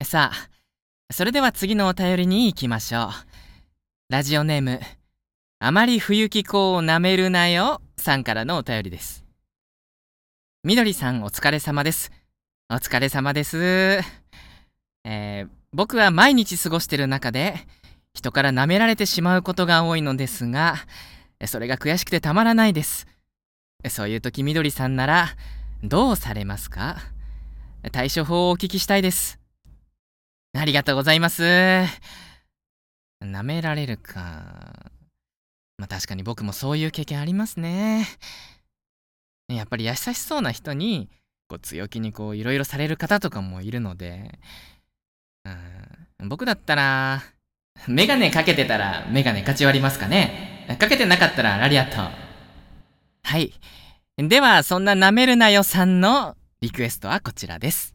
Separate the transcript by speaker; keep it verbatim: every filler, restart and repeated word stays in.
Speaker 1: さあ、それでは次のお便りに行きましょう。ラジオネーム、あまり冬木子をなめるなよさんからのお便りです。みどりさん、お疲れ様です。お疲れ様です。えー、僕は毎日過ごしている中で、人から舐められてしまうことが多いのですが、それが悔しくてたまらないです。そういう時、みどりさんならどうされますか？対処法をお聞きしたいです。ありがとうございます。舐められるか。まあ確かに僕もそういう経験ありますね。やっぱり優しそうな人にこう強気にこういろいろされる方とかもいるので、うん、僕だったらメガネかけてたらメガネ勝ち割りますかね。かけてなかったらラリアット。はい。ではそんな舐めるなよさんのリクエストはこちらです。